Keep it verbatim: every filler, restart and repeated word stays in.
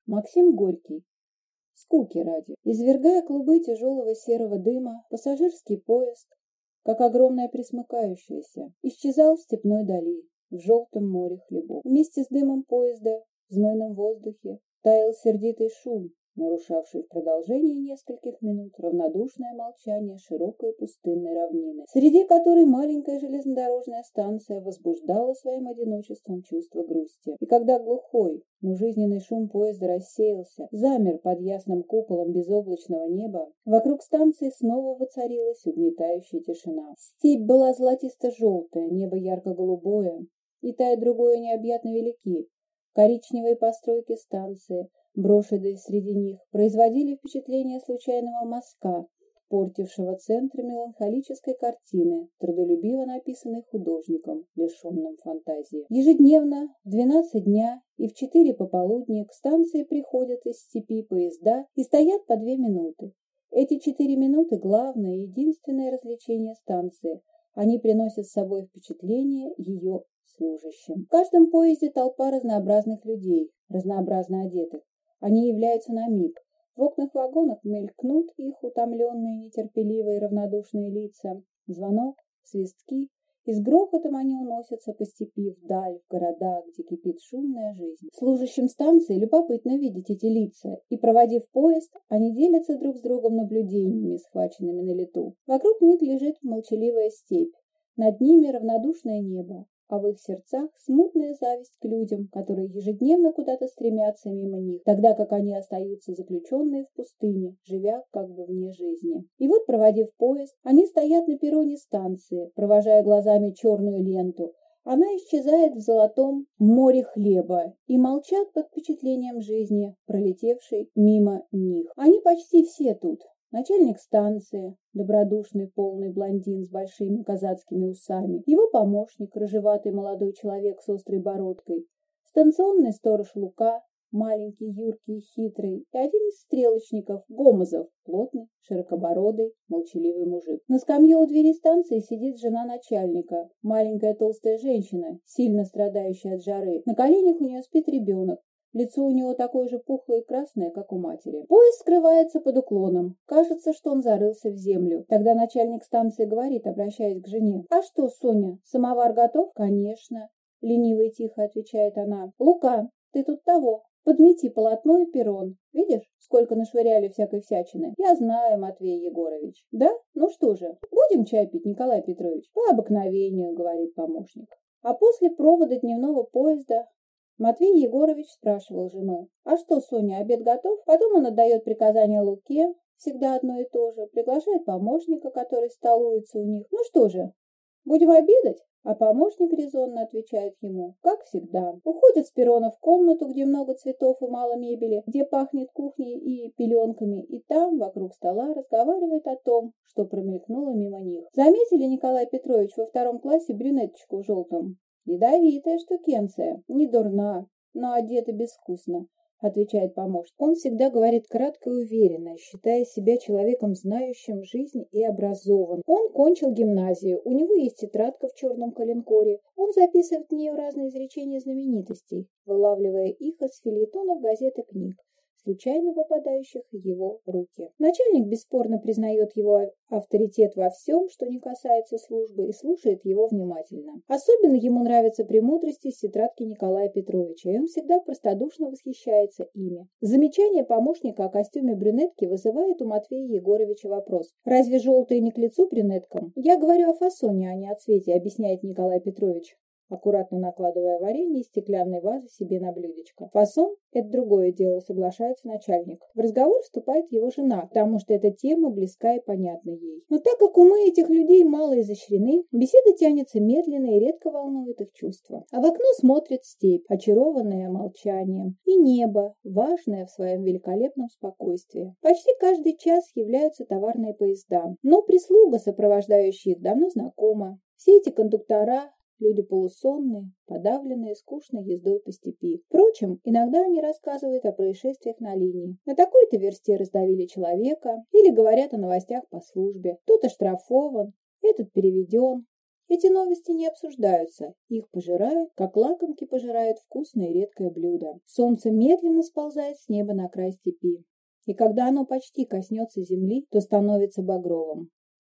Максим Горький. Скуки ради. Извергая клубы тяжелого серого дыма, пассажирский поезд, как огромное пресмыкающееся, исчезал в степной дали, в желтом море хлебов. Вместе с дымом поезда в знойном воздухе таял сердитый шум, нарушавший в продолжении нескольких минут равнодушное молчание широкой пустынной равнины, среди которой маленькая железнодорожная станция возбуждала своим одиночеством чувство грусти. И когда глухой, но жизненный шум поезда рассеялся, замер под ясным куполом безоблачного неба, вокруг станции снова воцарилась угнетающая тишина. Степь была золотисто-желтая, небо ярко-голубое, и та и другое необъятно велики. Коричневые постройки станции, брошенные среди них, производили впечатление случайного мазка, портившего центр меланхолической картины, трудолюбиво написанной художником, лишенным фантазии. Ежедневно в двенадцать дня и в четыре пополудни к станции приходят из степи поезда и стоят по две минуты. Эти четыре минуты – главное и единственное развлечение станции. Они приносят с собой впечатление ее служащим. В каждом поезде толпа разнообразных людей, разнообразно одетых. Они являются на миг. В окнах вагонов мелькнут их утомленные, нетерпеливые, равнодушные лица. Звонок, свистки, и с грохотом они уносятся по степи вдаль, в города, где кипит шумная жизнь. Служащим станции любопытно видеть эти лица, и, проводив поезд, они делятся друг с другом наблюдениями, схваченными на лету. Вокруг них лежит молчаливая степь, над ними равнодушное небо, а в их сердцах смутная зависть к людям, которые ежедневно куда-то стремятся мимо них, тогда как они остаются заключенные в пустыне, живя как бы вне жизни. И вот, проводив поезд, они стоят на перроне станции, провожая глазами черную ленту. Она исчезает в золотом море хлеба и молчат под впечатлением жизни, пролетевшей мимо них. Они почти все тут. Начальник станции, добродушный полный блондин с большими казацкими усами, его помощник, рыжеватый молодой человек с острой бородкой, станционный сторож Лука, маленький, юркий и хитрый, и один из стрелочников, Гомозов, плотный, широкобородый, молчаливый мужик. На скамье у двери станции сидит жена начальника, маленькая толстая женщина, сильно страдающая от жары. На коленях у нее спит ребенок. Лицо у него такое же пухлое и красное, как у матери. Поезд скрывается под уклоном. Кажется, что он зарылся в землю. Тогда начальник станции говорит, обращаясь к жене: «А что, Соня, самовар готов?» «Конечно», — лениво и тихо отвечает она. «Лука, ты тут того. Подмети полотно и перрон. Видишь, сколько нашвыряли всякой всячины?» «Я знаю, Матвей Егорович». «Да? Ну что же, будем чай пить, Николай Петрович?» «По обыкновению», — говорит помощник. А после провода дневного поезда Матвей Егорович спрашивал жену: «А что, Соня, обед готов?» Потом он отдает приказание Луке, всегда одно и то же, приглашает помощника, который столуется у них. «Ну что же, будем обедать?» А помощник резонно отвечает ему: «Как всегда». Уходит с перрона в комнату, где много цветов и мало мебели, где пахнет кухней и пеленками, и там, вокруг стола, разговаривает о том, что промелькнуло мимо них. Заметили, Николай Петрович, во втором классе брюнеточку в желтом? «Ядовитая штукенция, не дурна, но одета безвкусно», — отвечает помощник. Он всегда говорит кратко и уверенно, считая себя человеком, знающим жизнь и образованным. Он кончил гимназию, у него есть тетрадка в черном коленкоре, он записывает в нее разные изречения знаменитостей, вылавливая их из фельетонов, газет и книг, случайно попадающих в его руки. Начальник бесспорно признает его авторитет во всем, что не касается службы, и слушает его внимательно. Особенно ему нравятся премудрости из тетрадки Николая Петровича, и он всегда простодушно восхищается ими. Замечание помощника о костюме брюнетки вызывает у Матвея Егоровича вопрос: «Разве желтые не к лицу брюнеткам?» «Я говорю о фасоне, а не о цвете», — объясняет Николай Петрович, аккуратно накладывая варенье из стеклянной вазы себе на блюдечко. «Фасон — это другое дело», — соглашается начальник. В разговор вступает его жена, потому что эта тема близка и понятна ей. Но так как умы этих людей мало изощрены, беседа тянется медленно и редко волнует их чувства. А в окно смотрит степь, очарованная молчанием, и небо, важное в своем великолепном спокойствии. Почти каждый час являются товарные поезда, но прислуга, сопровождающая их, давно знакома. Все эти кондуктора — люди полусонные, подавленные скучной ездой по степи. Впрочем, иногда они рассказывают о происшествиях на линии. На такой-то версте раздавили человека или говорят о новостях по службе. Тот оштрафован, этот переведен, Эти новости не обсуждаются, их пожирают, как лакомки пожирают вкусное и редкое блюдо. Солнце медленно сползает с неба на край степи, и когда оно почти коснется земли, то становится багровым.